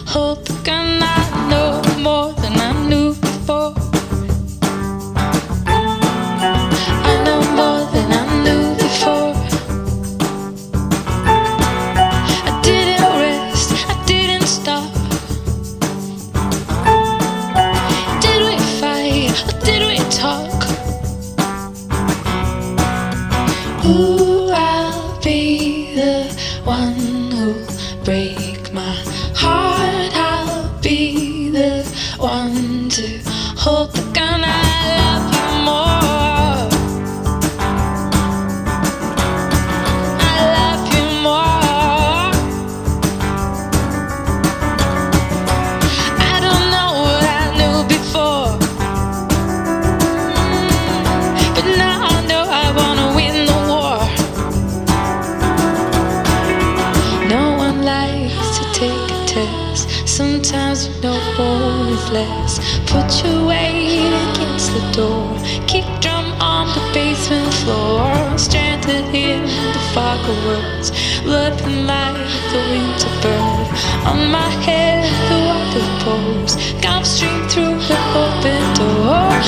hold the gun. I know more than I knew before. I know more than I knew before. I didn't rest, I didn't stop. Did we fight or did we talk? Ooh, I'll be the one who'll break my heart. I'll be the one to hold the gun. I love you more. I love you more. I don't know what I knew before, but now I know I wanna win the war. No one likes to take a test. Sometimes you know more is less. Put your weight against the door. Kick drum on the basement floor. Stranded in the fog of words. Loving like the winter bird. On my head the water pours. Gulf stream through the open door.